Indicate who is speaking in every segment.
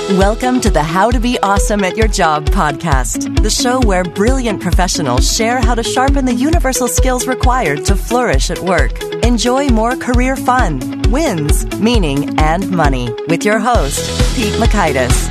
Speaker 1: Welcome to the How to Be Awesome at Your Job podcast, the show where brilliant professionals share how to sharpen the universal skills required to flourish at work. Enjoy more career fun, wins, meaning, and money with your host, Pete Mockaitis.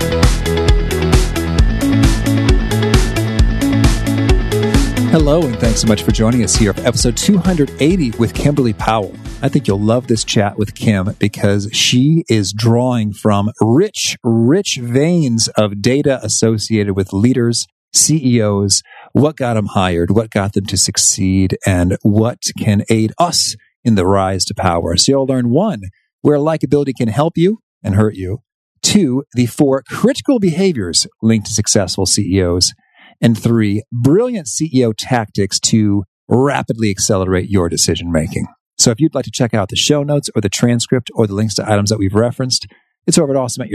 Speaker 2: Hello, and thanks so much for joining us here for episode 280 with Kimberly Powell. I think you'll love this chat with Kim because she is drawing from rich veins of data associated with leaders, CEOs, what got them hired, what got them to succeed, and what can aid us in the rise to power. So you'll learn 1, where likability can help you and hurt you. 2, the 4 critical behaviors linked to successful CEOs. And 3, brilliant CEO tactics to rapidly accelerate your decision making. So if you'd like to check out the show notes or the transcript or the links to items that we've referenced, it's over at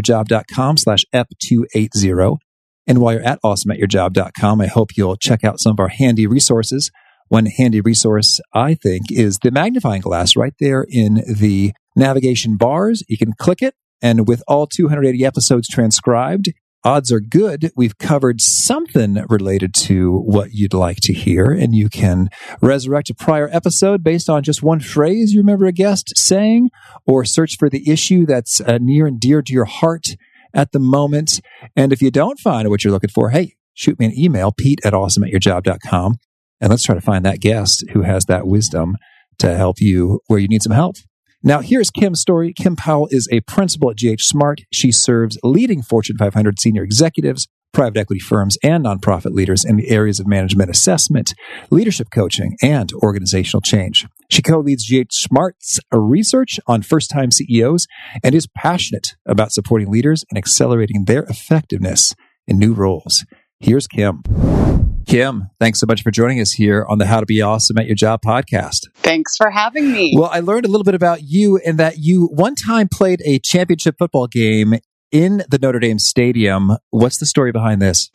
Speaker 2: awesomeatyourjob.com/ep280. And while you're at awesomeatyourjob.com, I hope you'll check out some of our handy resources. One handy resource, I think, is the magnifying glass right there in the navigation bars. You can click it, and with all 280 episodes transcribed, odds are good we've covered something related to what you'd like to hear, and you can resurrect a prior episode based on just one phrase you remember a guest saying, or search for the issue that's near and dear to your heart at the moment. And if you don't find what you're looking for, hey, shoot me an email, pete@awesomeatyourjob.com, and let's try to find that guest who has that wisdom to help you where you need some help. Now, here's Kim's story. Kim Powell is a principal at GH Smart. She serves leading Fortune 500 senior executives, private equity firms, and nonprofit leaders in the areas of management assessment, leadership coaching, and organizational change. She co-leads GH Smart's research on first-time CEOs and is passionate about supporting leaders and accelerating their effectiveness in new roles. Here's Kim. Kim, thanks so much for joining us here on the How to Be Awesome at Your Job podcast.
Speaker 3: Thanks for having me.
Speaker 2: Well, I learned a little bit about you in that you one time played a championship football game in the Notre Dame Stadium. What's the story behind this?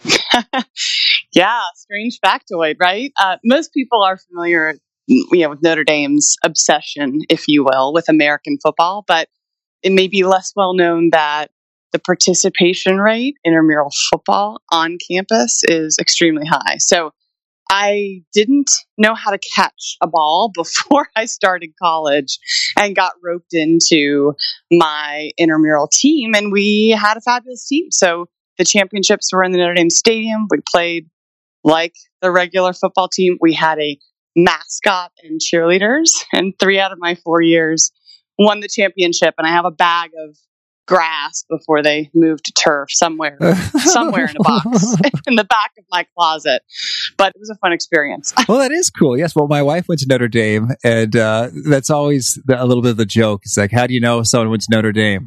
Speaker 3: Yeah, strange factoid, right? Most people are familiar, with Notre Dame's obsession, if you will, with American football, but it may be less well known that the participation rate in intramural football on campus is extremely high. So I didn't know how to catch a ball before I started college and got roped into my intramural team, and we had a fabulous team. So the championships were in the Notre Dame Stadium. We played like the regular football team. We had a mascot and cheerleaders, and 3 out of my 4 years won the championship. And I have a bag of grass before they moved to turf somewhere in a box in the back of my closet. But it was a fun experience.
Speaker 2: Well, that is cool. Yes. Well, my wife went to Notre Dame, and that's always a little bit of the joke. It's like, how do you know someone went to Notre Dame?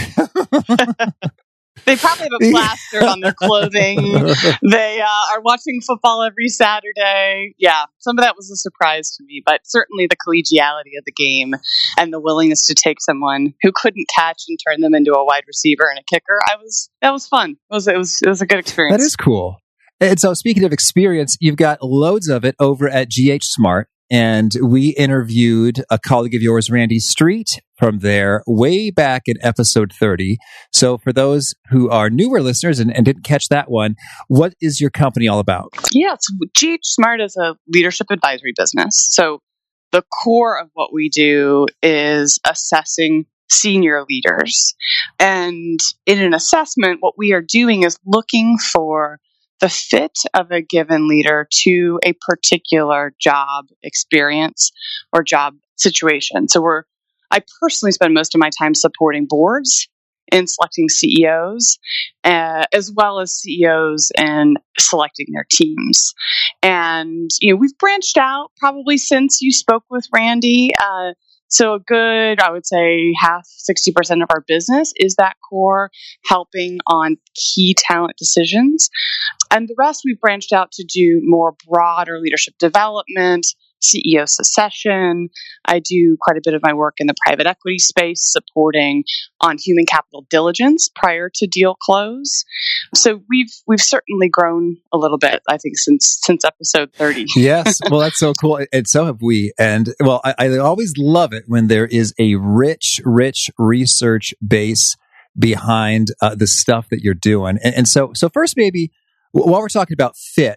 Speaker 3: They probably have it plastered on their clothing. They are watching football every Saturday. Yeah, some of that was a surprise to me, but certainly the collegiality of the game and the willingness to take someone who couldn't catch and turn them into a wide receiver and a kicker. That was fun. It was a good experience.
Speaker 2: That is cool. And so, speaking of experience, you've got loads of it over at GH Smart. And we interviewed a colleague of yours, Randy Street, from there way back in episode 30. So for those who are newer listeners and didn't catch that one, what is your company all about?
Speaker 3: Yes, GH Smart is a leadership advisory business. So the core of what we do is assessing senior leaders. And in an assessment, what we are doing is looking for the fit of a given leader to a particular job experience or job situation. So I personally spend most of my time supporting boards in selecting CEOs, as well as CEOs and selecting their teams. And, we've branched out probably since you spoke with Randy. So a good, I would say 60% of our business is that core, helping on key talent decisions. And the rest we've branched out to do more broader leadership development, CEO succession. I do quite a bit of my work in the private equity space, supporting on human capital diligence prior to deal close. So we've certainly grown a little bit, I think, since episode 30.
Speaker 2: Yes, well, that's so cool, and so have we. And well, I always love it when there is a rich research base behind the stuff that you're doing. And so first, maybe while we're talking about fit,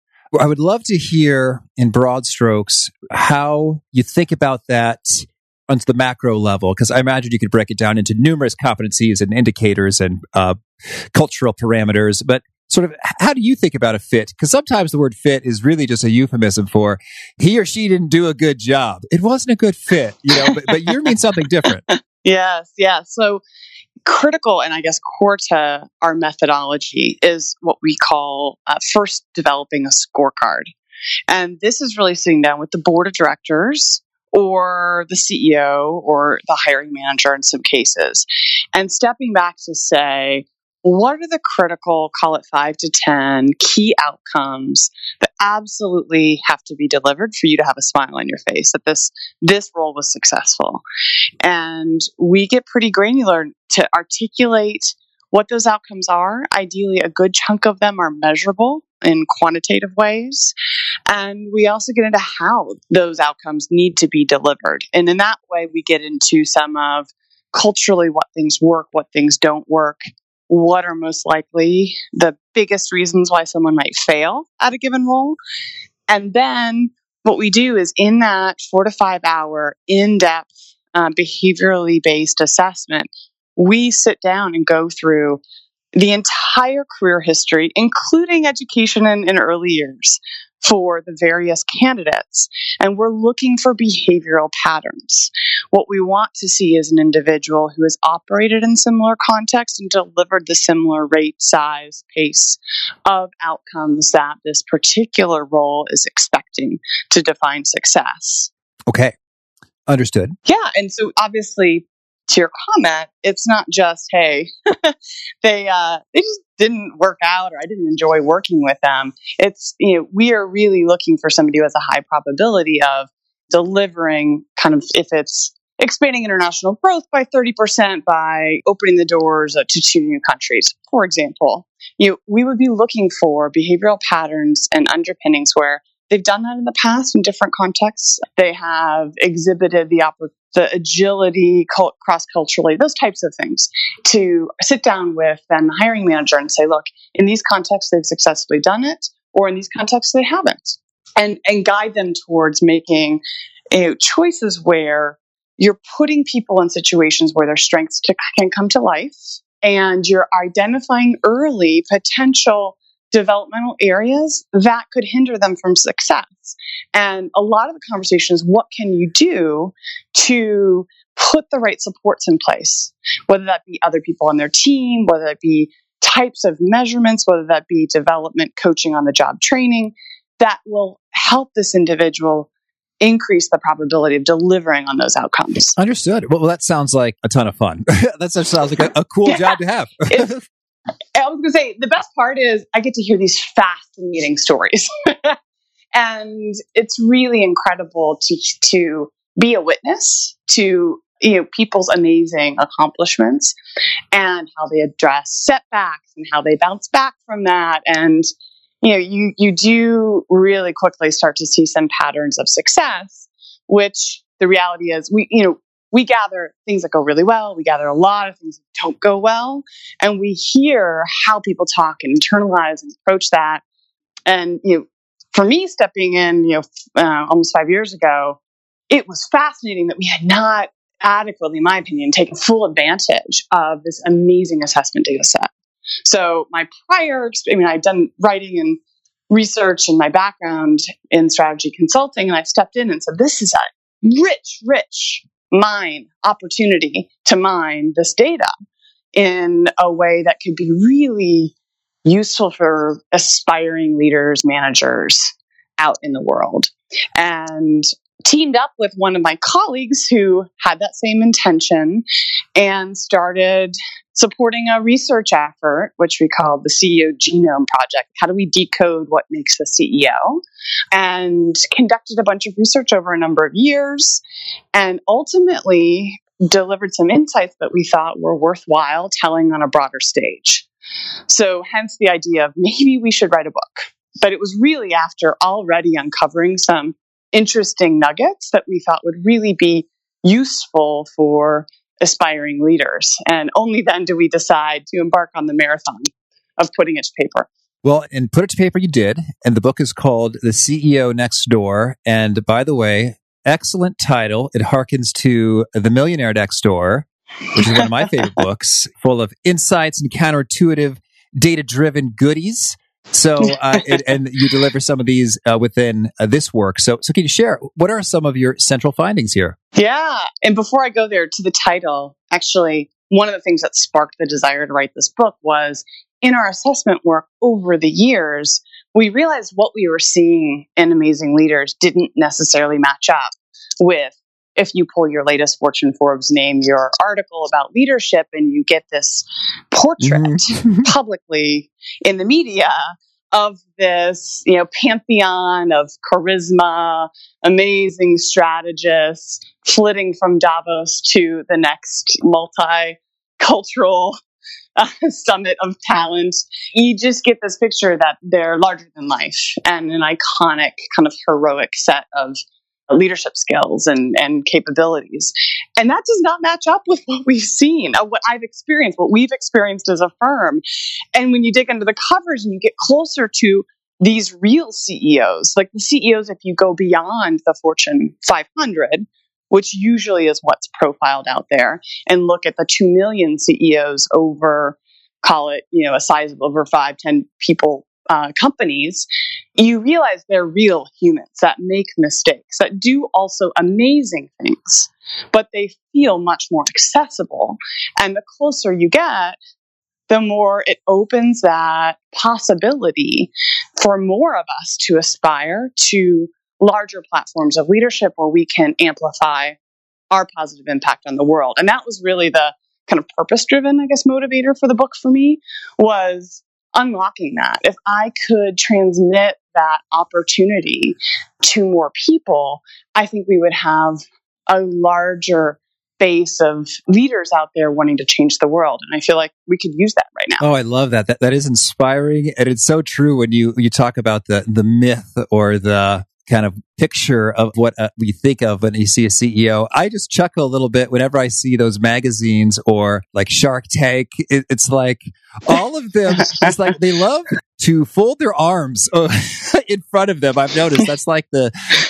Speaker 2: I would love to hear in broad strokes how you think about that on the macro level, because I imagine you could break it down into numerous competencies and indicators and cultural parameters. But sort of, how do you think about a fit? Because sometimes the word fit is really just a euphemism for he or she didn't do a good job. It wasn't a good fit, but you mean something different.
Speaker 3: Yes. So critical and I guess core to our methodology is what we call first developing a scorecard. And this is really sitting down with the board of directors or the CEO or the hiring manager in some cases and stepping back to say, what are the critical, call it 5 to 10 key outcomes that absolutely have to be delivered for you to have a smile on your face that this role was successful? And we get pretty granular to articulate what those outcomes are. Ideally, a good chunk of them are measurable in quantitative ways. And we also get into how those outcomes need to be delivered. And in that way, we get into some of culturally what things work, what things don't work, what are most likely the biggest reasons why someone might fail at a given role. And then what we do is in that 4 to 5 hour in-depth behaviorally based assessment, we sit down and go through the entire career history, including education in early years for the various candidates. And we're looking for behavioral patterns. What we want to see is an individual who has operated in similar contexts and delivered the similar rate, size, pace of outcomes that this particular role is expecting to define success.
Speaker 2: Okay. Understood.
Speaker 3: Yeah. And so obviously, to your comment, it's not just, hey, they just didn't work out or I didn't enjoy working with them. It's, we are really looking for somebody who has a high probability of delivering kind of, if it's expanding international growth by 30% by opening the doors to 2 new countries, for example. We would be looking for behavioral patterns and underpinnings where they've done that in the past in different contexts. They have exhibited the agility, cross-culturally, those types of things, to sit down with then the hiring manager and say, look, in these contexts, they've successfully done it, or in these contexts, they haven't. And guide them towards making choices where you're putting people in situations where their strengths can come to life, and you're identifying early potential developmental areas that could hinder them from success. And a lot of the conversation is, what can you do to put the right supports in place? Whether that be other people on their team, whether that be types of measurements, whether that be development, coaching on the job training, that will help this individual increase the probability of delivering on those outcomes.
Speaker 2: Understood. Well, that sounds like a ton of fun. That sounds like a cool job to have.
Speaker 3: I was going to say, the best part is I get to hear these fascinating stories. And it's really incredible to be a witness to people's amazing accomplishments and how they address setbacks and how they bounce back from that. And you do really quickly start to see some patterns of success, which the reality is we gather things that go really well. We gather a lot of things that don't go well. And we hear how people talk and internalize and approach that. And, for me, stepping in, almost 5 years ago, it was fascinating that we had not adequately, in my opinion, taken full advantage of this amazing assessment data set. So my I'd done writing and research and my background in strategy consulting, and I stepped in and said, this is a rich opportunity to mine this data in a way that could be really useful for aspiring leaders, managers out in the world. And teamed up with one of my colleagues who had that same intention and started supporting a research effort, which we called the CEO Genome Project. How do we decode what makes a CEO? And conducted a bunch of research over a number of years and ultimately delivered some insights that we thought were worthwhile telling on a broader stage. So hence the idea of maybe we should write a book. But it was really after already uncovering some interesting nuggets that we thought would really be useful for aspiring leaders. And only then do we decide to embark on the marathon of putting it to paper.
Speaker 2: Well, and put it to paper you did. And the book is called The CEO Next Door. And by the way, excellent title. It harkens to The Millionaire Next Door, which is one of my favorite books, full of insights and counterintuitive, data-driven goodies. So, and you deliver some of these within this work. So can you share, what are some of your central findings here?
Speaker 3: Yeah. And before I go there to the title, actually, one of the things that sparked the desire to write this book was in our assessment work over the years, we realized what we were seeing in amazing leaders didn't necessarily match up with, if you pull your latest Fortune Forbes name, your article about leadership, and you get this portrait publicly in the media of this, pantheon of charisma, amazing strategists, flitting from Davos to the next multicultural summit of talent. You just get this picture that they're larger than life and an iconic kind of heroic set of leadership skills and capabilities. And that does not match up with what we've seen, what I've experienced, what we've experienced as a firm. And when you dig into the covers and you get closer to these real CEOs, like the CEOs, if you go beyond the Fortune 500, which usually is what's profiled out there, and look at the 2 million CEOs over, call it, a size of over 5-10 people companies, you realize they're real humans that make mistakes, that do also amazing things, but they feel much more accessible. And the closer you get, the more it opens that possibility for more of us to aspire to larger platforms of leadership where we can amplify our positive impact on the world. And that was really the kind of purpose-driven, motivator for the book for me, was unlocking that. If I could transmit that opportunity to more people, I think we would have a larger base of leaders out there wanting to change the world. And I feel like we could use that right now.
Speaker 2: Oh, I love that. That is inspiring. And it's so true when you talk about the myth or the kind of picture of what we think of when you see a CEO. I just chuckle a little bit whenever I see those magazines or like Shark Tank. It's like all of them, it's like they love to fold their arms in front of them. I've noticed that's like the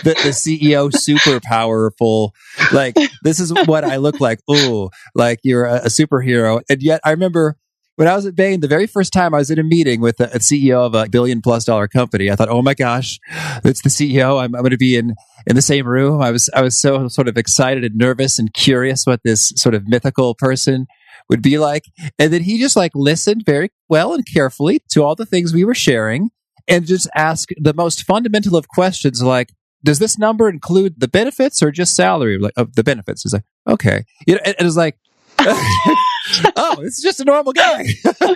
Speaker 2: CEO super powerful. Like, this is what I look like. Oh, like you're a superhero. And yet I remember when I was at Bain, the very first time I was in a meeting with a CEO of $1 billion+ company, I thought, oh my gosh, it's the CEO. I'm going to be in the same room. I was so sort of excited and nervous and curious what this sort of mythical person would be like. And then he just like listened very well and carefully to all the things we were sharing and just asked the most fundamental of questions like, does this number include the benefits or just salary? Like, the benefits. He's like, okay. And it was like, oh, it's just a normal guy.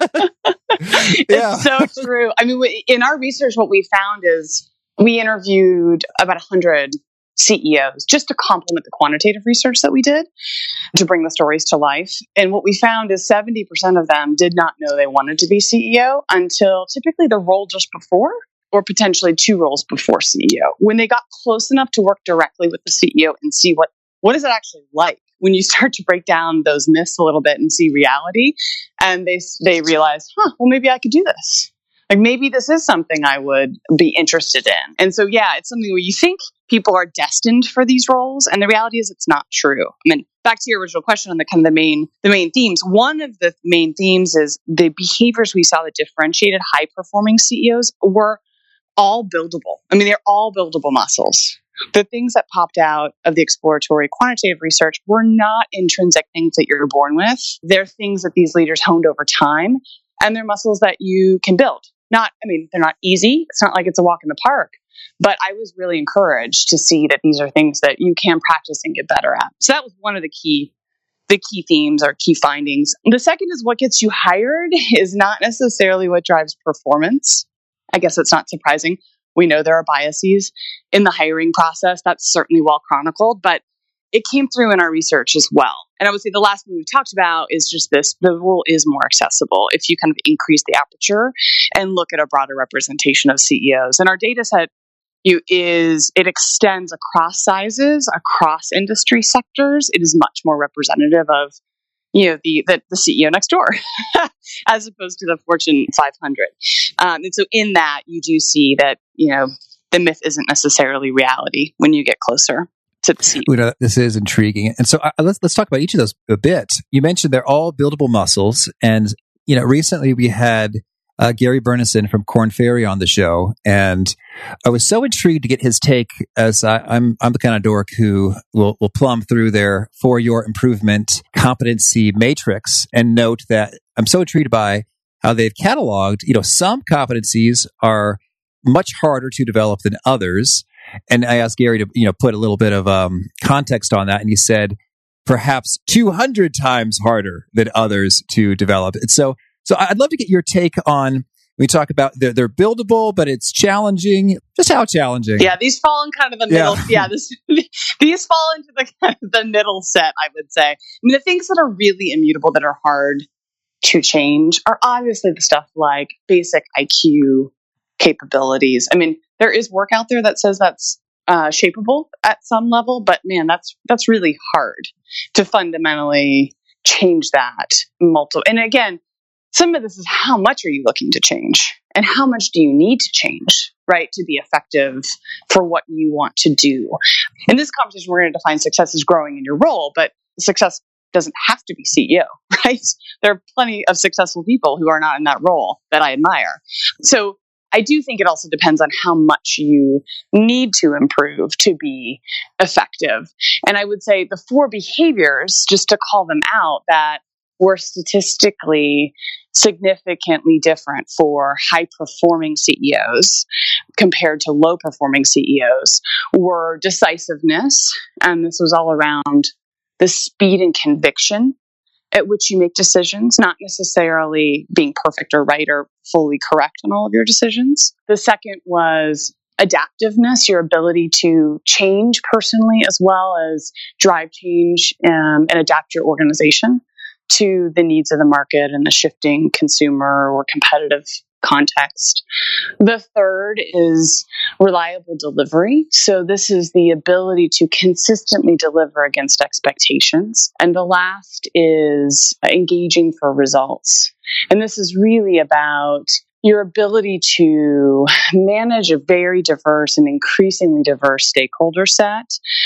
Speaker 3: It's so true. I mean, in our research, what we found is we interviewed about 100 CEOs just to complement the quantitative research that we did to bring the stories to life. And what we found is 70% of them did not know they wanted to be CEO until typically the role just before, or potentially 2 roles before CEO. When they got close enough to work directly with the CEO and see what is it actually like when you start to break down those myths a little bit and see reality, and they realize, well, maybe I could do this. Like, maybe this is something I would be interested in. And so, yeah, it's something where you think people are destined for these roles, and the reality is it's not true. I mean, back to your original question on the kind of the main themes. One of the main themes is the behaviors we saw that differentiated high-performing CEOs were all buildable. I mean, they're all buildable muscles. The things that popped out of the exploratory quantitative research were not intrinsic things that you're born with. They're things that these leaders honed over time, and they're muscles that you can build. They're not easy. It's not like it's a walk in the park, but I was really encouraged to see that these are things that you can practice and get better at. So that was one of the key themes or key findings. The second is what gets you hired is not necessarily what drives performance. I guess it's not surprising. We know there are biases in the hiring process. That's certainly well chronicled, but it came through in our research as well. And I would say the last thing we talked about is just this: the role is more accessible if you kind of increase the aperture and look at a broader representation of CEOs. And our data set, it extends across sizes, across industry sectors. It is much more representative of the CEO next door, as opposed to the Fortune 500. And so in that, you do see that the myth isn't necessarily reality when you get closer to the CEO.
Speaker 2: This is intriguing, and so let's talk about each of those a bit. You mentioned they're all buildable muscles, and recently we had Gary Burnison from Korn Ferry on the show, and I was so intrigued to get his take, as I'm the kind of dork who will plumb through their For Your Improvement competency matrix and note that I'm so intrigued by how they've cataloged, some competencies are much harder to develop than others. And I asked Gary to, put a little bit of context on that, and he said perhaps 200 times harder than others to develop. And so I'd love to get your take on, we talk about they're buildable, but it's challenging. Just how challenging?
Speaker 3: Yeah, these fall in kind of the middle. Yeah, these fall into the kind of the middle set, I would say. I mean, the things that are really immutable, that are hard to change, are obviously the stuff like basic IQ capabilities. I mean, there is work out there that says that's shapeable at some level, but man, that's really hard to fundamentally change that. And again, some of this is how much are you looking to change, and how much do you need to change, right, to be effective for what you want to do. In this conversation, we're going to define success as growing in your role, but success doesn't have to be CEO, right? There are plenty of successful people who are not in that role that I admire. So I do think it also depends on how much you need to improve to be effective. And I would say the 4 behaviors, just to call them out, that were statistically significantly different for high-performing CEOs compared to low-performing CEOs were decisiveness, and this was all around the speed and conviction at which you make decisions, not necessarily being perfect or right or fully correct on all of your decisions. The second was adaptiveness, your ability to change personally as well as drive change and adapt your organization to the needs of the market and the shifting consumer or competitive context. The third is reliable delivery. So this is the ability to consistently deliver against expectations. And the last is engaging for results. And this is really about your ability to manage a very diverse and increasingly diverse stakeholder set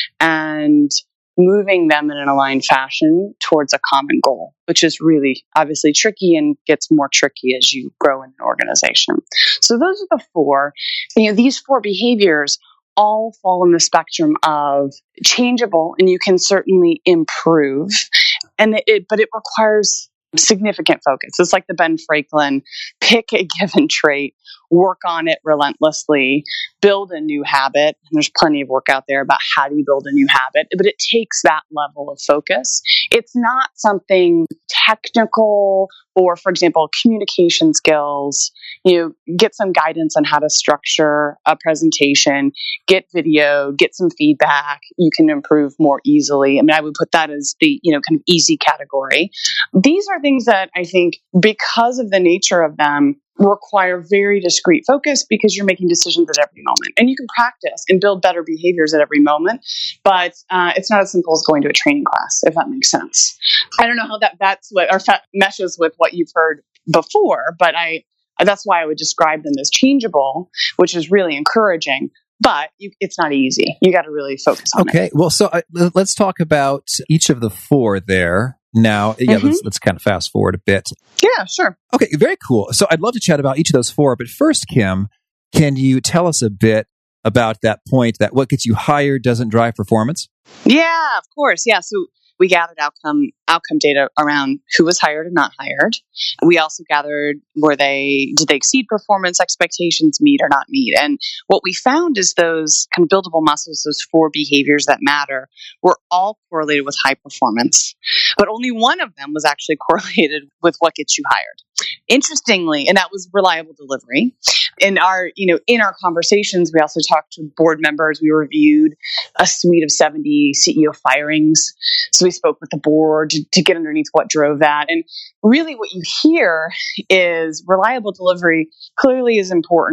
Speaker 3: and moving them in an aligned fashion towards a common goal, which is really obviously tricky and gets more tricky as you grow in an organization. So those are the 4. These 4 behaviors all fall in the spectrum of changeable, and you can certainly improve, but it requires significant focus. It's like the Ben Franklin, pick a given trait, work on it relentlessly, build a new habit. And there's plenty of work out there about how do you build a new habit, but it takes that level of focus. It's not something technical or, for example, communication skills. Get some guidance on how to structure a presentation, get video, get some feedback. You can improve more easily. I mean, I would put that as the, kind of easy category. These are things that I think, because of the nature of them, require very discrete focus, because you're making decisions at every moment. And you can practice and build better behaviors at every moment, but it's not as simple as going to a training class, if that makes sense. I don't know how that's what meshes with what you've heard before, but that's why I would describe them as changeable, which is really encouraging. But it's not easy. You got to really focus on it.
Speaker 2: Okay. Well, so let's talk about each of the 4 there. Now, let's kind of fast forward a bit.
Speaker 3: Yeah, sure.
Speaker 2: Okay, very cool. So I'd love to chat about each of those 4. But first, Kim, can you tell us a bit about that point that what gets you hired doesn't drive performance?
Speaker 3: Yeah, of course. Yeah. So we gathered outcome data around who was hired and not hired. We also gathered, did they exceed performance expectations, meet or not meet? And what we found is those kind of buildable muscles, those 4 behaviors that matter, were all correlated with high performance. But only one of them was actually correlated with what gets you hired. Interestingly, and that was reliable delivery. In our conversations, we also talked to board members. We reviewed a suite of 70 CEO firings. So we spoke with the board to get underneath what drove that. And really what you hear is reliable delivery clearly is important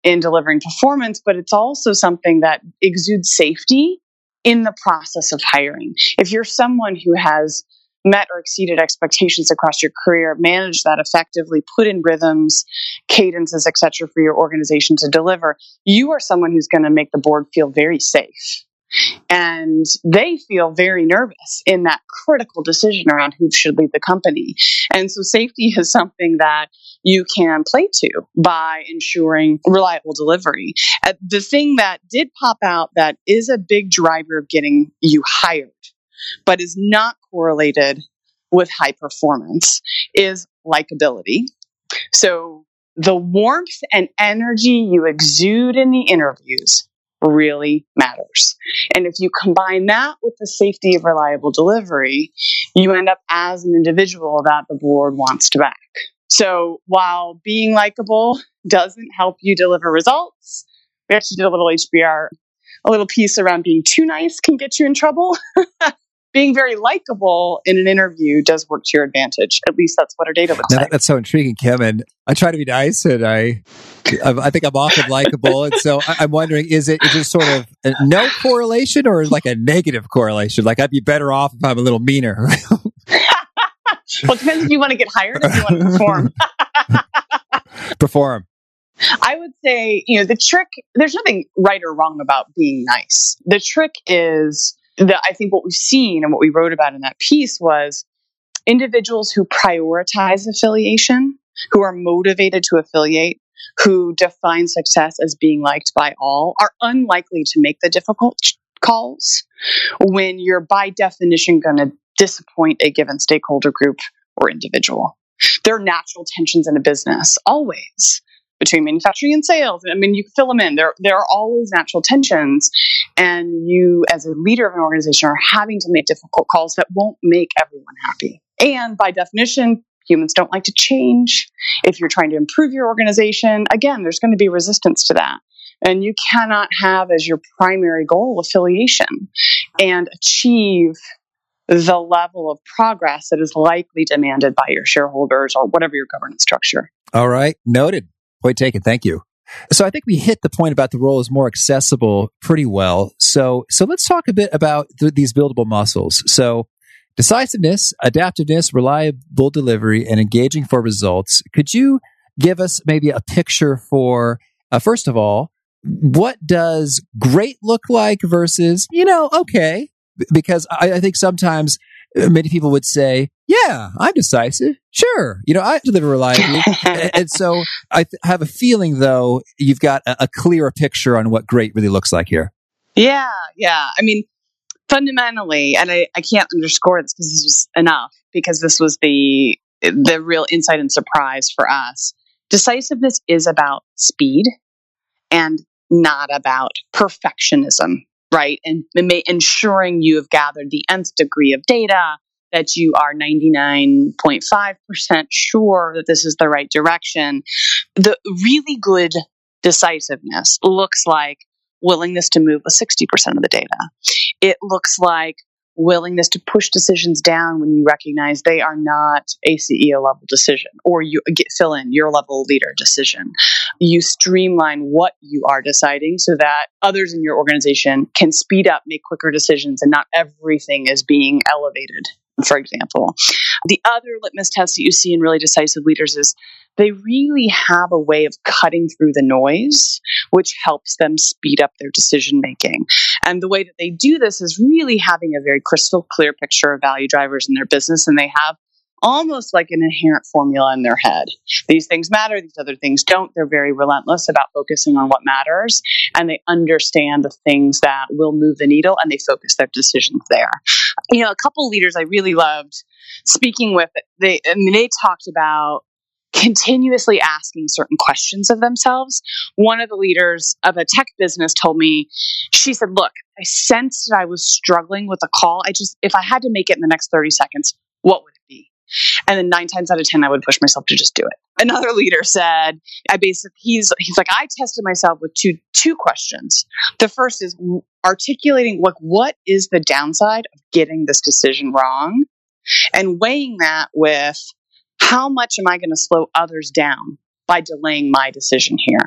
Speaker 3: in delivering performance, but it's also something that exudes safety in the process of hiring. If you're someone who has met or exceeded expectations across your career, managed that effectively, put in rhythms, cadences, etc., for your organization to deliver, you are someone who's going to make the board feel very safe. And they feel very nervous in that critical decision around who should lead the company. And so safety is something that you can play to by ensuring reliable delivery. The thing that did pop out that is a big driver of getting you hired, but is not correlated with high performance, is likability. So the warmth and energy you exude in the interviews really matters. And if you combine that with the safety of reliable delivery, you end up as an individual that the board wants to back. So while being likable doesn't help you deliver results, we actually did a little HBR, a little piece around being too nice can get you in trouble. Being very likable in an interview does work to your advantage. At least that's what our data would say.
Speaker 2: That's so intriguing, Kim. And I try to be nice, and I think I'm often likable. And so I'm wondering, is it sort of a no correlation or like a negative correlation? Like I'd be better off if I'm a little meaner.
Speaker 3: Well, it depends if you want to get hired or if you want to perform.
Speaker 2: Perform.
Speaker 3: I would say, the trick, there's nothing right or wrong about being nice. The trick is that I think what we've seen and what we wrote about in that piece was individuals who prioritize affiliation, who are motivated to affiliate, who define success as being liked by all, are unlikely to make the difficult calls when you're by definition going to disappoint a given stakeholder group or individual. There are natural tensions in a business, always, between manufacturing and sales. I mean, you can fill them in. There are always natural tensions. And you, as a leader of an organization, are having to make difficult calls that won't make everyone happy. And by definition, humans don't like to change. If you're trying to improve your organization, again, there's going to be resistance to that. And you cannot have as your primary goal affiliation and achieve the level of progress that is likely demanded by your shareholders or whatever your governance structure.
Speaker 2: All right. Noted. Point taken. Thank you. So I think we hit the point about the role is more accessible pretty well. So let's talk a bit about these buildable muscles. So decisiveness, adaptiveness, reliable delivery, and engaging for results. Could you give us maybe a picture for, first of all, what does great look like versus, okay? Because I think sometimes many people would say, yeah, I'm decisive. Sure. I deliver reliably. And so I have a feeling, though, you've got a clearer picture on what great really looks like here.
Speaker 3: Yeah. I mean, fundamentally, and I can't underscore this because this was enough, because this was the real insight and surprise for us. Decisiveness is about speed and not about perfectionism, right? And ensuring you have gathered the nth degree of data, that you are 99.5% sure that this is the right direction. The really good decisiveness looks like willingness to move with 60% of the data. It looks like willingness to push decisions down when you recognize they are not a CEO level decision, or you fill in your level leader decision. You streamline what you are deciding so that others in your organization can speed up, make quicker decisions, and not everything is being elevated, for example. The other litmus test that you see in really decisive leaders is they really have a way of cutting through the noise, which helps them speed up their decision making. And the way that they do this is really having a very crystal clear picture of value drivers in their business, and they have almost like an inherent formula in their head. These things matter, these other things don't. They're very relentless about focusing on what matters, and they understand the things that will move the needle, and they focus their decisions there. A couple leaders I really loved speaking with, they talked about continuously asking certain questions of themselves. One of the leaders of a tech business told me, she said, look, I sensed that I was struggling with a call. If I had to make it in the next 30 seconds, what would it be? And then 9 times out of 10, I would push myself to just do it. Another leader said, he's like, I tested myself with two questions. The first is articulating, what is the downside of getting this decision wrong? And weighing that with, how much am I going to slow others down by delaying my decision here?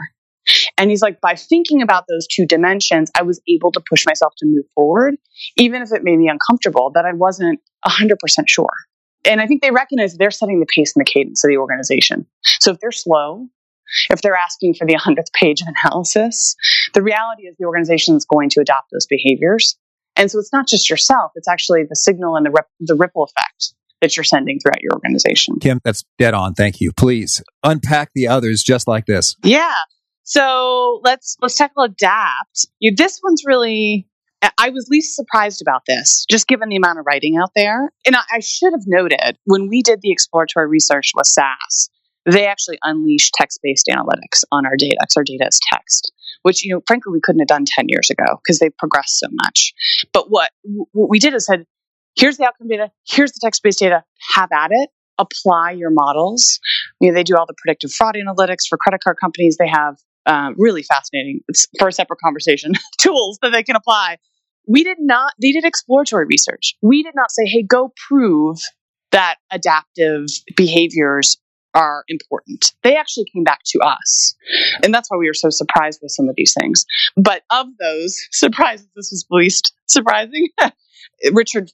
Speaker 3: And he's like, by thinking about those two dimensions, I was able to push myself to move forward, even if it made me uncomfortable, that I wasn't 100% sure. And I think they recognize that they're setting the pace and the cadence of the organization. So if they're slow, if they're asking for the 100th page of analysis, the reality is the organization is going to adopt those behaviors. And so it's not just yourself, it's actually the signal and the ripple effect that you're sending throughout your organization.
Speaker 2: Kim, that's dead on. Thank you. Please unpack the others just like this.
Speaker 3: Yeah. So let's tackle adapt. This one's really, I was least surprised about this, just given the amount of writing out there. And I should have noted, when we did the exploratory research with SAS, they actually unleashed text-based analytics on our data, because our data is text, which, frankly, we couldn't have done 10 years ago because they've progressed so much. But what we did is said, here's the outcome data, here's the text-based data, have at it, apply your models. They do all the predictive fraud analytics for credit card companies. They have really fascinating, it's for a separate conversation, tools that they can apply. They did exploratory research. We did not say, hey, go prove that adaptive behaviors are important. They actually came back to us. And that's why we were so surprised with some of these things. But of those surprises, this was the least surprising. Richard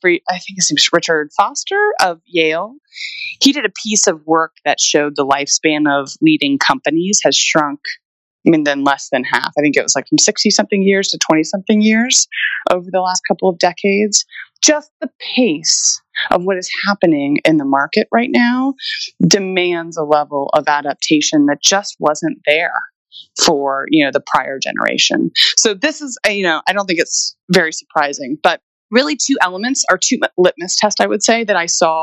Speaker 3: Foster of Yale, he did a piece of work that showed the lifespan of leading companies has shrunk then less than half. I think it was like from 60-something years to 20-something years over the last couple of decades. Just the pace of what is happening in the market right now demands a level of adaptation that just wasn't there for, the prior generation. So this is, I don't think it's very surprising, but really two elements or two litmus tests, I would say, that I saw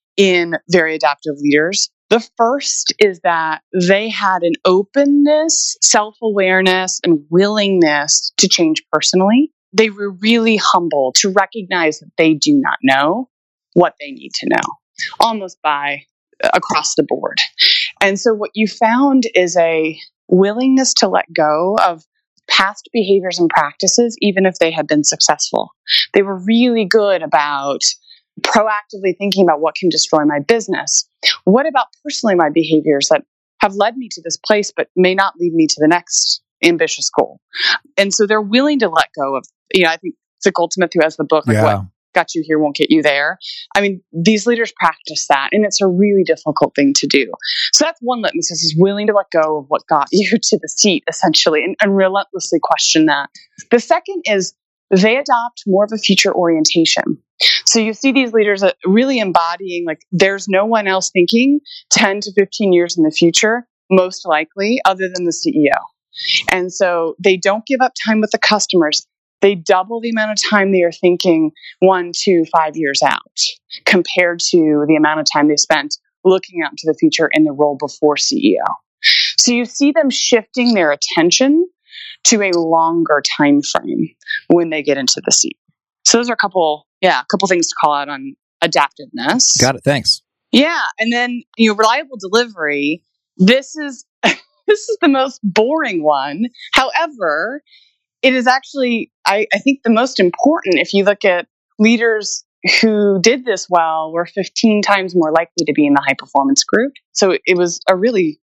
Speaker 3: in very adaptive leaders. The first is that they had an openness, self-awareness, and willingness to change personally. They were really humble to recognize that they do not know what they need to know, almost across the board. And so what you found is a willingness to let go of past behaviors and practices, even if they had been successful. They were really good about proactively thinking about what can destroy my business. What about personally my behaviors that have led me to this place but may not lead me to the next ambitious goal? And so they're willing to let go of, I think Zach Goldsmith, who has the book, What Got You Here Won't Get You There. These leaders practice that, and it's a really difficult thing to do. So that's one litmus test, is willing to let go of what got you to the seat, essentially, and relentlessly question that. The second is they adopt more of a future orientation. So you see these leaders really embodying, there's no one else thinking 10 to 15 years in the future, most likely, other than the CEO. And so they don't give up time with the customers. They double the amount of time they are thinking 1, 2, 5 years out compared to the amount of time they spent looking out into the future in the role before CEO. So you see them shifting their attention to a longer time frame when they get into the seat. So those are a couple things to call out on adaptiveness.
Speaker 2: Got it. Thanks.
Speaker 3: Yeah. And then, reliable delivery. This is the most boring one. However, it is actually, I think, the most important. If you look at leaders who did this well, were 15 times more likely to be in the high performance group. So it was a really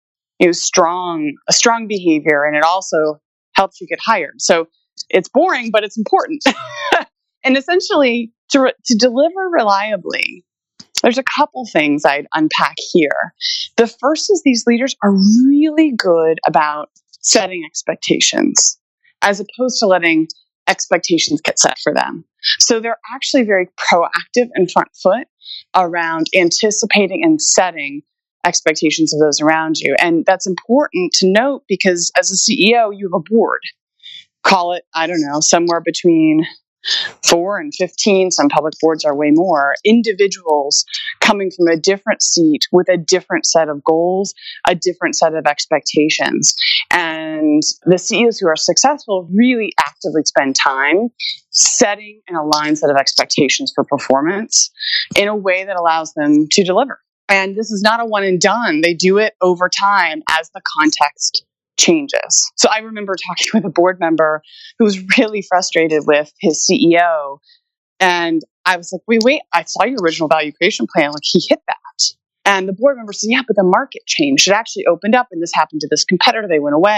Speaker 3: strong behavior, and it also helps you get hired. So it's boring, but it's important. And essentially, to deliver reliably, there's a couple things I'd unpack here. The first is these leaders are really good about setting expectations, as opposed to letting expectations get set for them. So they're actually very proactive and front foot around anticipating and setting expectations of those around you. And that's important to note because as a CEO, you have a board. Call it, somewhere between 4 and 15, some public boards are way more, individuals coming from a different seat with a different set of goals, a different set of expectations. And the CEOs who are successful really actively spend time setting an aligned set of expectations for performance in a way that allows them to deliver. And this is not a one and done. They do it over time as the context changes. So I remember talking with a board member who was really frustrated with his CEO. And I was like, wait, I saw your original value creation plan. He hit that. And the board member said, yeah, but the market changed. It actually opened up and this happened to this competitor. They went away.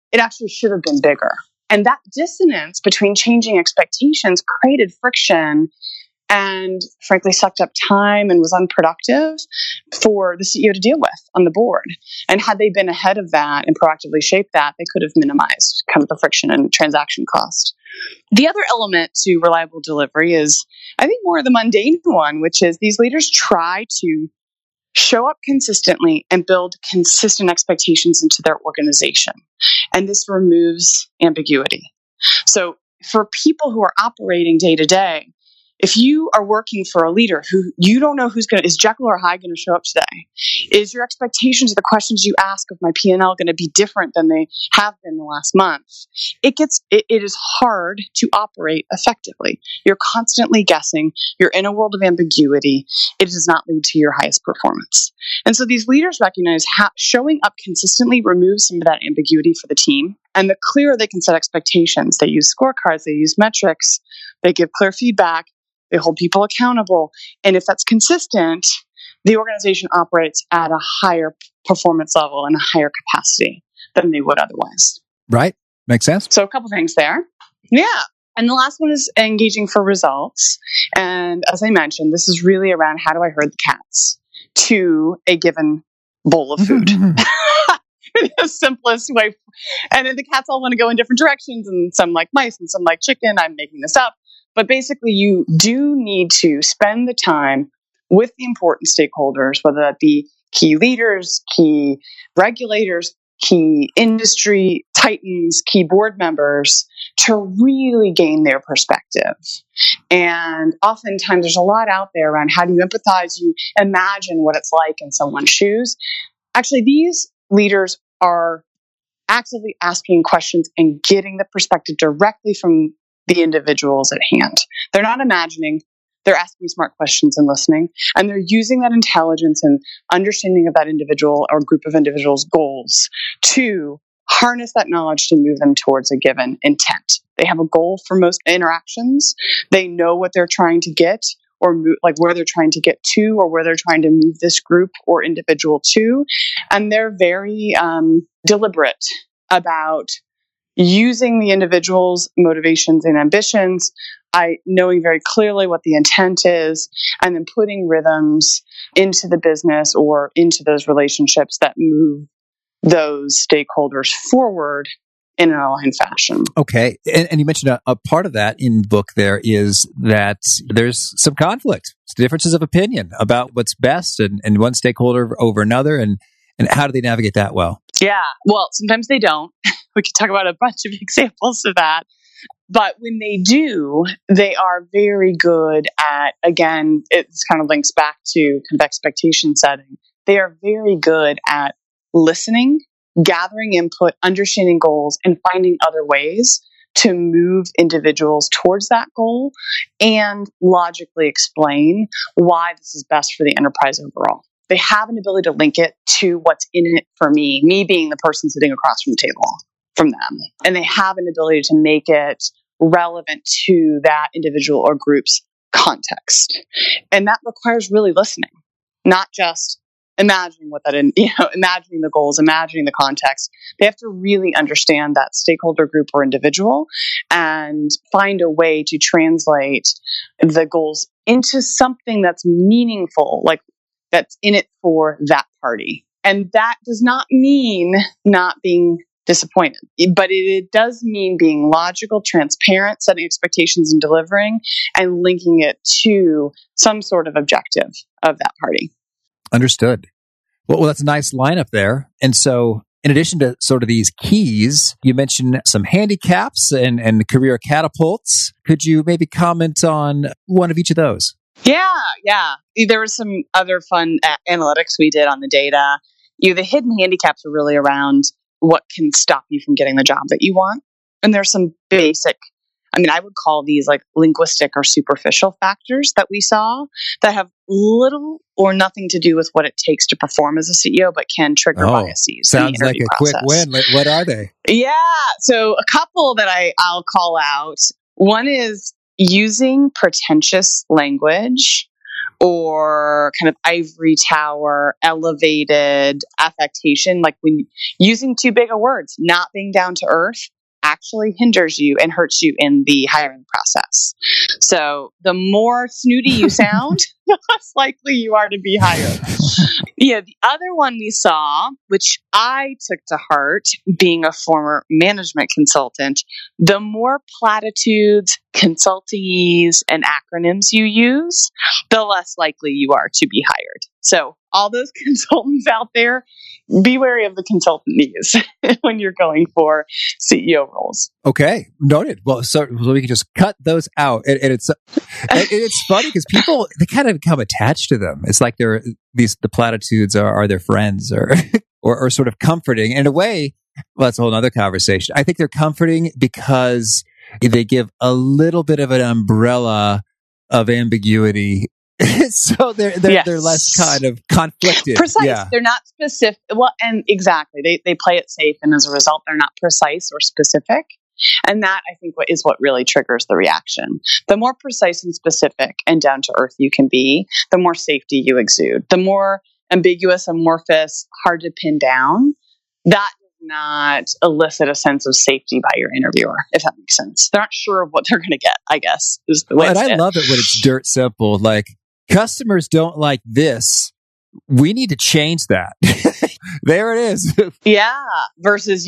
Speaker 3: it actually should have been bigger. And that dissonance between changing expectations created friction and frankly sucked up time and was unproductive for the CEO to deal with on the board. And had they been ahead of that and proactively shaped that, they could have minimized kind of the friction and transaction cost. The other element to reliable delivery is, I think, more the mundane one, which is these leaders try to show up consistently and build consistent expectations into their organization. And this removes ambiguity. So for people who are operating day to day, if you are working for a leader who you don't know is Jekyll or Hyde going to show up today? Is your expectations of the questions you ask of my P&L going to be different than they have been the last month? It is hard to operate effectively. You're constantly guessing. You're in a world of ambiguity. It does not lead to your highest performance. And so these leaders recognize how showing up consistently removes some of that ambiguity for the team. And the clearer they can set expectations, they use scorecards, they use metrics, they give clear feedback, they hold people accountable. And if that's consistent, the organization operates at a higher performance level and a higher capacity than they would otherwise.
Speaker 2: Right. Makes sense.
Speaker 3: So a couple things there. Yeah. And the last one is engaging for results. And as I mentioned, this is really around how do I herd the cats to a given bowl of food. The simplest way. And then the cats all want to go in different directions, and some like mice and some like chicken. I'm making this up. But basically, you do need to spend the time with the important stakeholders, whether that be key leaders, key regulators, key industry titans, key board members, to really gain their perspective. And oftentimes there's a lot out there around how do you empathize, you imagine what it's like in someone's shoes. Actually, these leaders are actively asking questions and getting the perspective directly from the individuals at hand. They're not imagining, they're asking smart questions and listening, and they're using that intelligence and understanding of that individual or group of individuals' goals to harness that knowledge to move them towards a given intent. They have a goal for most interactions. They know what they're trying to get or move, like where they're trying to get to or where they're trying to move this group or individual to. And they're very deliberate about using the individual's motivations and ambitions, knowing very clearly what the intent is, and then putting rhythms into the business or into those relationships that move those stakeholders forward in an aligned fashion.
Speaker 2: Okay. And you mentioned a part of that in the book there is that there's some conflict, differences of opinion about what's best and one stakeholder over another. And how do they navigate that well?
Speaker 3: Yeah. Well, sometimes they don't. We could talk about a bunch of examples of that. But when they do, they are very good at, again, it kind of links back to kind of expectation setting. They are very good at listening, gathering input, understanding goals, and finding other ways to move individuals towards that goal and logically explain why this is best for the enterprise overall. They have an ability to link it to what's in it for me being the person sitting across from the table from them. And they have an ability to make it relevant to that individual or group's context. And that requires really listening, not just imagining imagining the goals, imagining the context. They have to really understand that stakeholder group or individual and find a way to translate the goals into something that's meaningful, like that's in it for that party. And that does not mean not being disappointed, but it does mean being logical, transparent, setting expectations and delivering, and linking it to some sort of objective of that party.
Speaker 2: Understood. Well, that's a nice lineup there. And so in addition to sort of these keys, you mentioned some handicaps and career catapults. Could you maybe comment on one of each of those?
Speaker 3: Yeah. There was some other fun analytics we did on the data. The hidden handicaps are really around what can stop you from getting the job that you want. And there's some basic, I would call these like linguistic or superficial factors that we saw that have little or nothing to do with what it takes to perform as a CEO, but can trigger biases.
Speaker 2: Sounds like a quick win. What are they?
Speaker 3: Yeah. So a couple that I'll call out. One is using pretentious language or kind of ivory tower, elevated affectation, like when using too big of words, not being down to earth, actually hinders you and hurts you in the hiring process. So the more snooty you sound, the less likely you are to be hired. Yeah, the other one we saw, which I took to heart, being a former management consultant, the more platitudes, consultees, and acronyms you use, the less likely you are to be hired. So all those consultants out there, be wary of the consultancies when you're going for CEO roles.
Speaker 2: Okay, noted. Well, so we can just cut those out, and it's funny because people, they kind of become attached to them. It's like the platitudes are their friends, or sort of comforting in a way. Well, that's a whole other conversation. I think they're comforting because they give a little bit of an umbrella of ambiguity. So they're less kind of conflicted.
Speaker 3: Precise.
Speaker 2: Yeah.
Speaker 3: They're not specific. Well, and exactly. They play it safe, and as a result, they're not precise or specific. And that, I think, is what really triggers the reaction. The more precise and specific and down to earth you can be, the more safety you exude. The more ambiguous, amorphous, hard to pin down, that does not elicit a sense of safety by your interviewer, if that makes sense. They're not sure of what they're going to get, I guess, is the way
Speaker 2: and I love it when it's dirt simple. Like, customers don't like this. We need to change that. There it is.
Speaker 3: Versus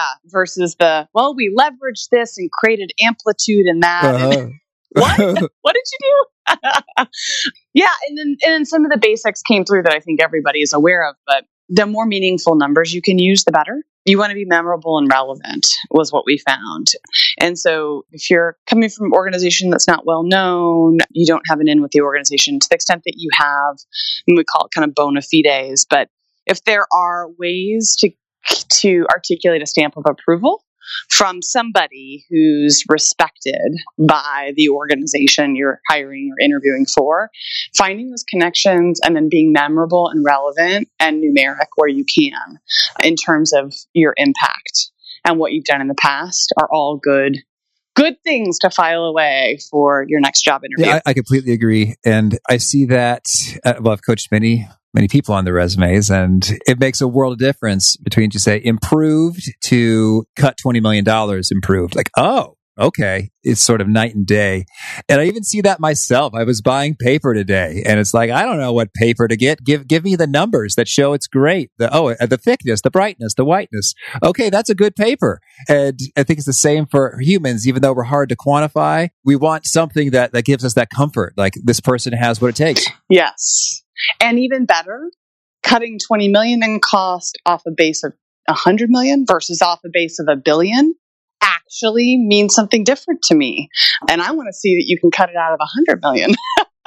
Speaker 3: the, well, we leveraged this and created amplitude in that.
Speaker 2: Uh-huh.
Speaker 3: What did you do? Yeah. And then some of the basics came through that I think everybody is aware of, but the more meaningful numbers you can use, the better. You want to be memorable and relevant was what we found. And so if you're coming from an organization that's not well known, you don't have an in with the organization to the extent that you have, and we call it kind of bona fides. But if there are ways to articulate a stamp of approval from somebody who's respected by the organization you're hiring or interviewing for, finding those connections and then being memorable and relevant and numeric where you can in terms of your impact and what you've done in the past are all good things to file away for your next job interview.
Speaker 2: Yeah, I completely agree. And I see that, I've coached many people on their resumes, and it makes a world of difference between to say improved to cut $20 million improved. Like, oh, okay. It's sort of night and day. And I even see that myself. I was buying paper today, and it's like, I don't know what paper to get. Give me the numbers that show it's great. The thickness, the brightness, the whiteness. Okay, that's a good paper. And I think it's the same for humans. Even though we're hard to quantify, we want something that gives us that comfort. Like, this person has what it takes.
Speaker 3: Yes. And even better, cutting 20 million in cost off a base of 100 million versus off a base of $1 billion actually means something different to me. And I want to see that you can cut it out of 100 million.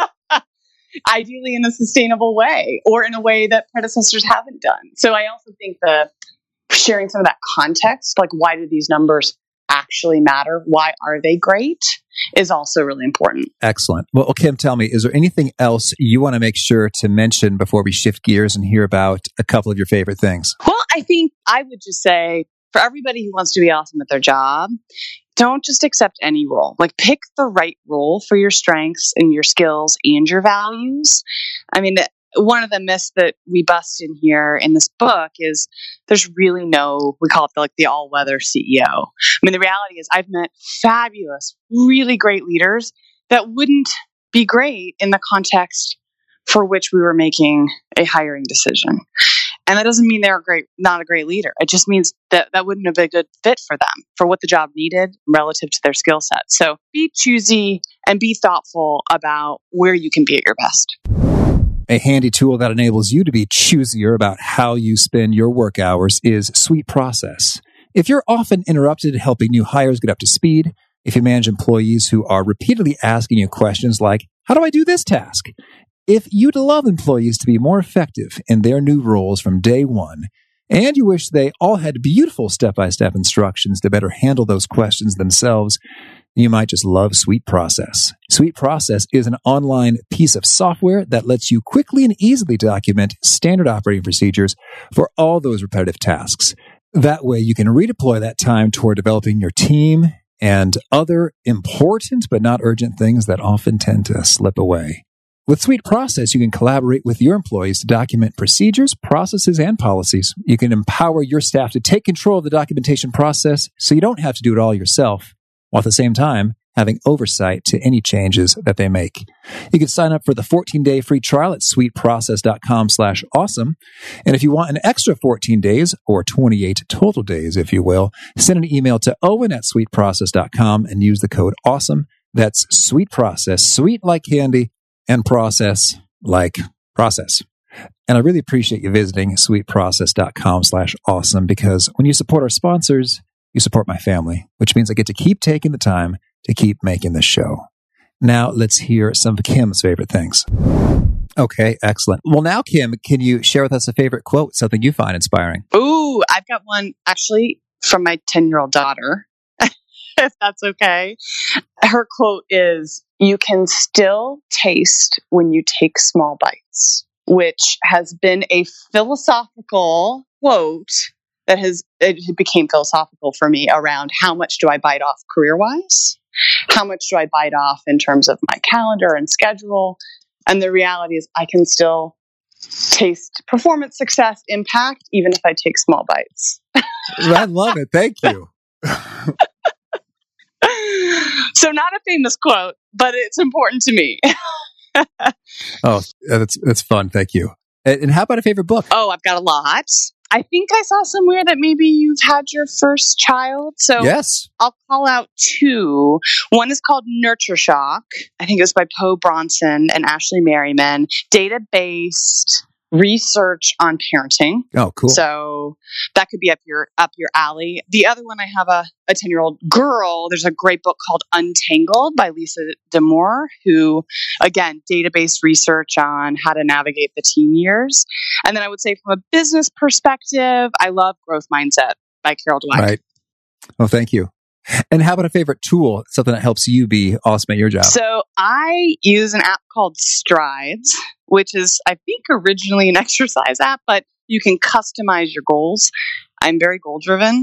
Speaker 3: Ideally in a sustainable way or in a way that predecessors haven't done. So I also think that sharing some of that context, like why do these numbers actually matter? Why are they great? Is also really important.
Speaker 2: Excellent. Well, Kim, tell me, is there anything else you want to make sure to mention before we shift gears and hear about a couple of your favorite things?
Speaker 3: Well, I think I would just say for everybody who wants to be awesome at their job, don't just accept any role. Like, pick the right role for your strengths and your skills and your values. I mean, one of the myths that we bust in here in this book is there's really we call it the all-weather CEO. I mean, the reality is I've met fabulous, really great leaders that wouldn't be great in the context for which we were making a hiring decision. And that doesn't mean they're not a great leader. It just means that wouldn't have been a good fit for them, for what the job needed relative to their skill set. So be choosy and be thoughtful about where you can be at your best.
Speaker 2: A handy tool that enables you to be choosier about how you spend your work hours is Sweet Process. If you're often interrupted helping new hires get up to speed, if you manage employees who are repeatedly asking you questions like, how do I do this task? If you'd love employees to be more effective in their new roles from day one, and you wish they all had beautiful step-by-step instructions to better handle those questions themselves, you might just love Sweet Process. Sweet Process is an online piece of software that lets you quickly and easily document standard operating procedures for all those repetitive tasks. That way, you can redeploy that time toward developing your team and other important but not urgent things that often tend to slip away. With Sweet Process, you can collaborate with your employees to document procedures, processes, and policies. You can empower your staff to take control of the documentation process so you don't have to do it all yourself, while at the same time having oversight to any changes that they make. You can sign up for the 14-day free trial at sweetprocess.com/awesome. And if you want an extra 14 days, or 28 total days, if you will, send an email to owen@sweetprocess.com and use the code AWESOME. That's Sweet Process, sweet like candy, and process like process. And I really appreciate you visiting sweetprocess.com/awesome, because when you support our sponsors, you support my family, which means I get to keep taking the time to keep making this show. Now let's hear some of Kim's favorite things. Okay, excellent. Well, now, Kim, can you share with us a favorite quote, something you find inspiring?
Speaker 3: Ooh, I've got one actually from my 10-year-old daughter, if that's okay. Her quote is, "You can still taste when you take small bites," which has been a philosophical quote that it became philosophical for me around how much do I bite off career-wise? How much do I bite off in terms of my calendar and schedule? And the reality is I can still taste performance, success, impact, even if I take small bites.
Speaker 2: I love it. Thank you.
Speaker 3: So not a famous quote, but it's important to me.
Speaker 2: Oh, that's fun. Thank you. And how about a favorite book?
Speaker 3: Oh, I've got a lot. I think I saw somewhere that maybe you've had your first child. So
Speaker 2: Yes.
Speaker 3: I'll call out two. One is called Nurture Shock. I think it was by Poe Bronson and Ashley Merriman. Data-based research on parenting.
Speaker 2: Oh, cool.
Speaker 3: So that could be up your alley. The other one, I have a 10-year-old girl. There's a great book called Untangled by Lisa Damour, who, again, database research on how to navigate the teen years. And then I would say from a business perspective, I love Growth Mindset by Carol Dweck.
Speaker 2: Right. Well, thank you. And how about a favorite tool, something that helps you be awesome at your job?
Speaker 3: So I use an app called Strides, which is, I think, originally an exercise app, but you can customize your goals. I'm very goal driven,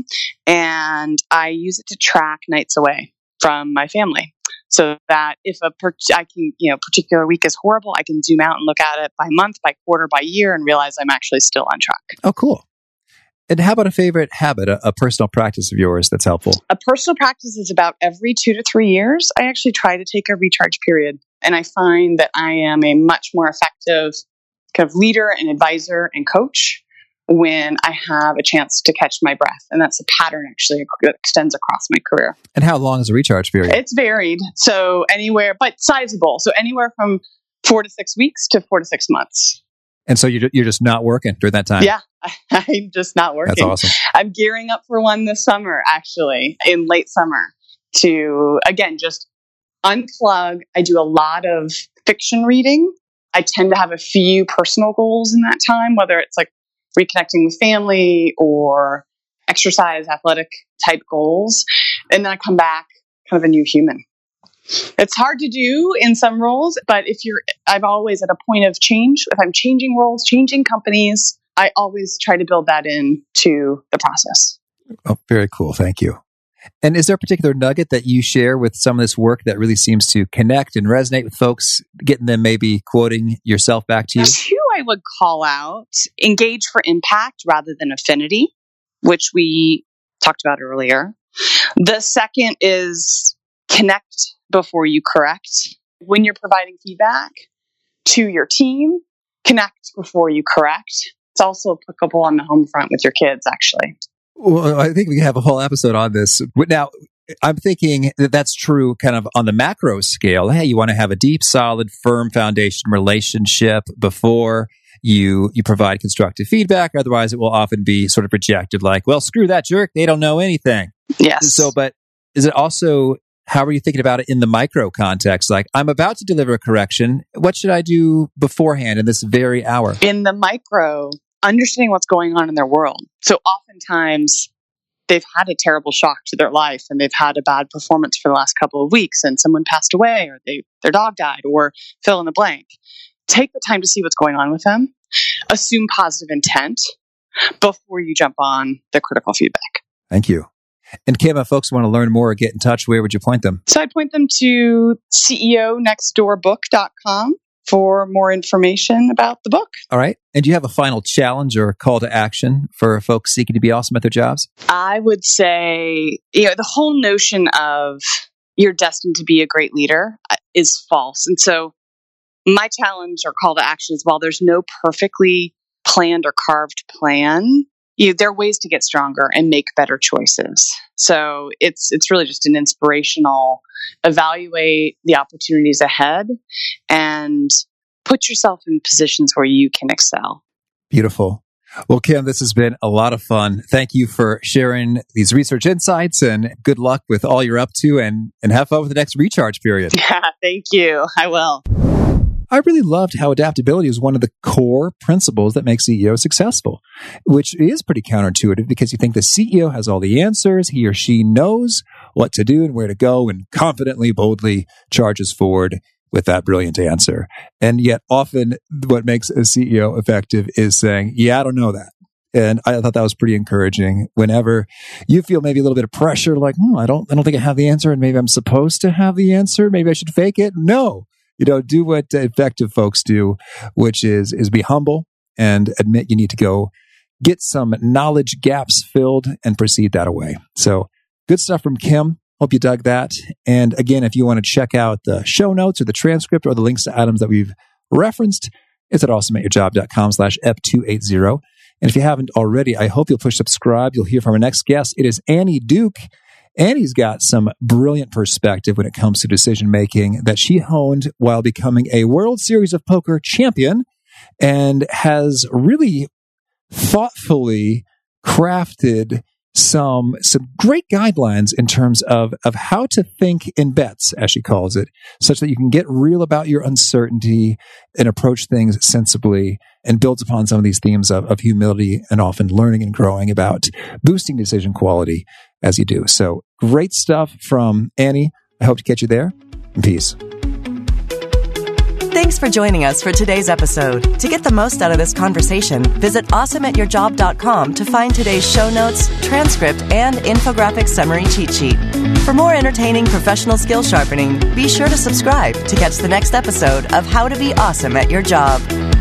Speaker 3: and I use it to track nights away from my family, so that if particular week is horrible, I can zoom out and look at it by month, by quarter, by year, and realize I'm actually still on track.
Speaker 2: Oh, cool. And how about a favorite habit, a personal practice of yours that's helpful?
Speaker 3: A personal practice is about every 2 to 3 years. I actually try to take a recharge period. And I find that I am a much more effective kind of leader and advisor and coach when I have a chance to catch my breath. And that's a pattern actually that extends across my career.
Speaker 2: And how long is a recharge period?
Speaker 3: It's varied. So anywhere, but sizable. So anywhere from 4 to 6 weeks to 4 to 6 months.
Speaker 2: And so you're just not working during that time?
Speaker 3: Yeah, I'm just not working.
Speaker 2: That's awesome.
Speaker 3: I'm gearing up for one this summer, actually, in late summer, to, again, just unplug. I do a lot of fiction reading. I tend to have a few personal goals in that time, whether it's like reconnecting with family or exercise, athletic type goals. And then I come back kind of a new human. It's hard to do in some roles, but I'm always at a point of change. If I'm changing roles, changing companies, I always try to build that into the process.
Speaker 2: Oh, very cool. Thank you. And is there a particular nugget that you share with some of this work that really seems to connect and resonate with folks, getting them maybe quoting yourself back to you?
Speaker 3: Two I would call out: engage for impact rather than affinity, which we talked about earlier. The second is connect before you correct. When you're providing feedback to your team, connect before you correct. It's also applicable on the home front with your kids, actually.
Speaker 2: Well, I think we have a whole episode on this. Now, I'm thinking that that's true kind of on the macro scale. Hey, you want to have a deep, solid, firm foundation relationship before you provide constructive feedback. Otherwise, it will often be sort of rejected like, well, screw that jerk. They don't know anything.
Speaker 3: Yes.
Speaker 2: So, but is it also, how are you thinking about it in the micro context? Like, I'm about to deliver a correction. What should I do beforehand in this very hour?
Speaker 3: In the micro, understanding what's going on in their world. So oftentimes they've had a terrible shock to their life and they've had a bad performance for the last couple of weeks and someone passed away or their dog died or fill in the blank. Take the time to see what's going on with them. Assume positive intent before you jump on the critical feedback.
Speaker 2: Thank you. And Kim, if folks want to learn more or get in touch, where would you point them?
Speaker 3: So I'd point them to CEOnextdoorbook.com. for more information about the book.
Speaker 2: All right. And do you have a final challenge or call to action for folks seeking to be awesome at their jobs?
Speaker 3: I would say, the whole notion of you're destined to be a great leader is false. And so my challenge or call to action is, while there's no perfectly planned or carved plan, there are ways to get stronger and make better choices. So it's really just an inspirational, evaluate the opportunities ahead and put yourself in positions where you can excel.
Speaker 2: Beautiful. Well, Kim, this has been a lot of fun. Thank you for sharing these research insights, and good luck with all you're up to, and have fun with the next recharge period.
Speaker 3: Thank you. I will.
Speaker 2: I really loved how adaptability is one of the core principles that make CEOs successful, which is pretty counterintuitive because you think the CEO has all the answers. He or she knows what to do and where to go, and confidently, boldly charges forward with that brilliant answer. And yet often what makes a CEO effective is saying, yeah, I don't know that. And I thought that was pretty encouraging. Whenever you feel maybe a little bit of pressure, like, I don't think I have the answer, and maybe I'm supposed to have the answer. Maybe I should fake it. No. Do what effective folks do, which is be humble and admit you need to go get some knowledge gaps filled and proceed that away. So good stuff from Kim. Hope you dug that. And again, if you want to check out the show notes or the transcript or the links to items that we've referenced, it's at awesomeatyourjob.com/ep280. And if you haven't already, I hope you'll push subscribe. You'll hear from our next guest. It is Annie Duke. Annie's got some brilliant perspective when it comes to decision making that she honed while becoming a World Series of Poker champion, and has really thoughtfully crafted some great guidelines in terms of how to think in bets, as she calls it, such that you can get real about your uncertainty and approach things sensibly, and builds upon some of these themes of humility and often learning and growing about boosting decision quality as you do. So great stuff from Annie. I hope to catch you there. Peace.
Speaker 1: Thanks for joining us for today's episode. To get the most out of this conversation, visit awesomeatyourjob.com to find today's show notes, transcript, and infographic summary cheat sheet. For more entertaining professional skill sharpening, be sure to subscribe to catch the next episode of How to Be Awesome at Your Job.